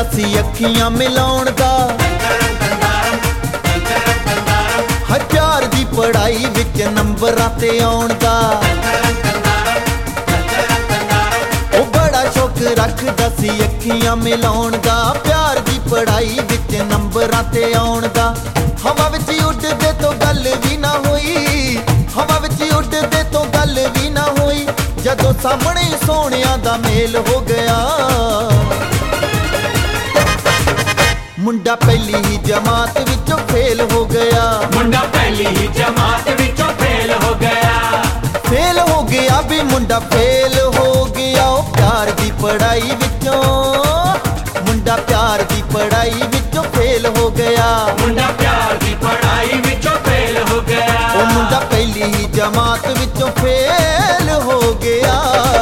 सी अखियां मिलाउण दा। हर प्यार दी पढ़ाई विच नंबरां ते आउण दा। ओ बड़ा शौक रखदा सी अखियां मिलाउण दा। प्यार दी पढ़ाई विच नंबरां ते आउण दा। हवा विच उड़दे तो गल भी ना होई, हवा विच उड़दे तो गल भी ना होई। जदों सामने सोहणियां दा मेल हो गया। मुंडा पहली ही जमात विचों फेल हो गया। मुंडा पहली ही जमात विचों फेल हो गया। फेल हो गया भी मुंडा फेल हो गया। ओ प्यार दी पढ़ाई विचों, मुंडा प्यार दी पढ़ाई विचों फेल हो गया। मुंडा प्यार दी पढ़ाई विचों फेल हो गया। ओ मुंडा पहली ही जमात विचों फेल हो गया।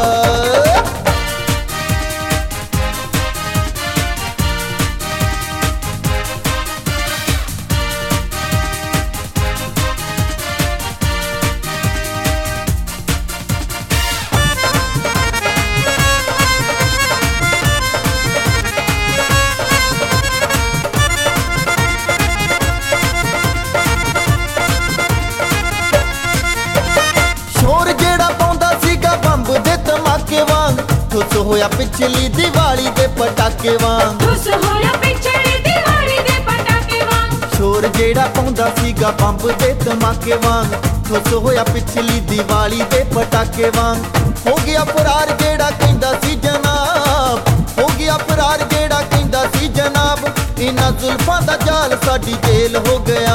खुश होया पिछली दिवाली दे पटाके वांग। खुश होया पिछली दिवाली दे पटाके वांग। शोर जेड़ा पाउंदा सीगा बंब दे धमाके वांग। खुश होया पिछली दिवाली दे पटाके वांग। हो गया फरार जेड़ा कहंदा सी जनाब, हो गया फरार जेड़ा कहंदा सी जनाब। इन्हां जुल्फां दा जाल साडी जेल हो गया।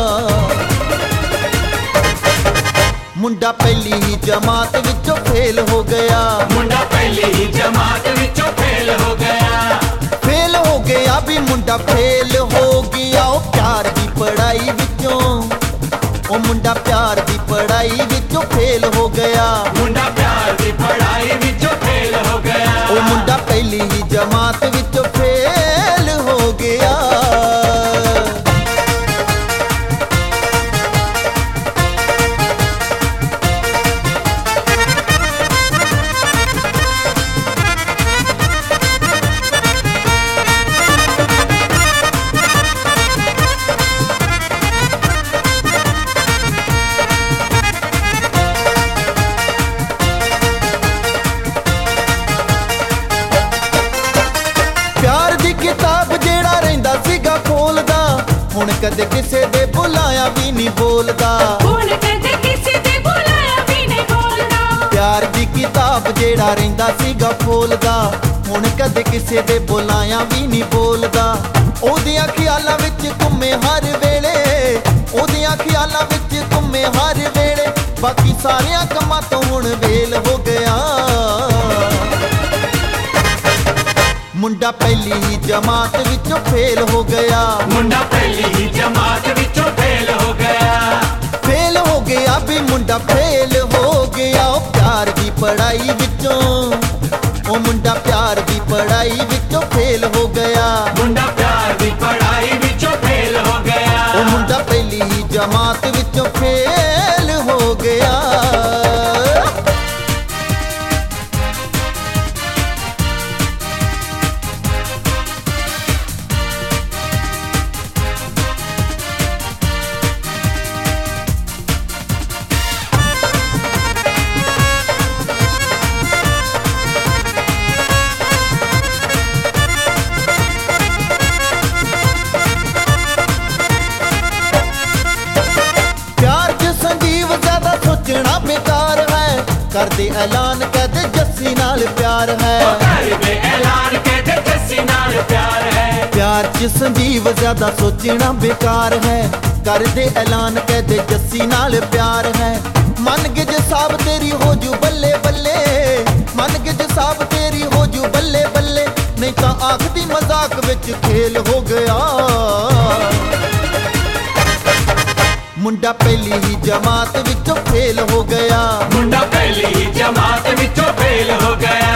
मुंडा पहली ही जमात विचों फेल हो गया। मुंडा पहली ही जमात विचों फेल हो गया। फेल हो गया भी मुंडा फेल हो गया। ओ प्यार दी पढ़ाई विचों, ओ मुंडा प्यार दी पढ़ाई विचों फेल हो गया। मुंडा प्यार दी पढ़ाई विचों फेल हो गया। ओ मुंडा पहली ही जमात विचों फेल हो गया। किताब जेड़ा रहिंदा सीगा खोलदा, हुण कदे किसे दे बुलाया भी नहीं बोलदा। हुण कदे किसे दे बुलाया भी नहीं बोलदा। प्यार दी किताब जेड़ा रहिंदा सीगा खोलदा, हुण कदे किसे दे बुलाया भी नहीं बोलदा। ओदियां ख्यालां विच घुमे हर वेले, ओदियां ख्यालां विच घुमे हर वेले। बाकी सारियां कम्मां तो हुण वेल हो गया। मुंडा पहली ही जमात विचों फेल हो गया। मुंडा पहली ही जमात विचों फेल हो गया। फेल हो गया भी मुंडा फेल हो गया। ओ प्यार दी पढ़ाई विचों, ओ मुंडा प्यार दी पढ़ाई विचों फेल हो गया। मुंडा प्यार दी पढ़ाई विचों फेल हो गया। ओ मुंडा पहली ही जमात विचों फेल हो गया। बेकार है कर दे ऐलान कहते जस्सी नाल प्यार है। कर दे ऐलान कहते जस्सी नाल प्यार है। प्यार च संजीव ज्यादा सोचना बेकार है। कर दे ऐलान कहते जस्सी नाल प्यार है। मन के जे साब तेरी हो जू बल्ले बल्ले, मन के जे साब तेरी हो जू बल्ले बल्ले। नहीं तो आखदी मजाक विच खेल हो गया। मुंडा पहली ही जमात विचों फेल हो गया। मुंडा पहली ही जमात विचों फेल हो गया।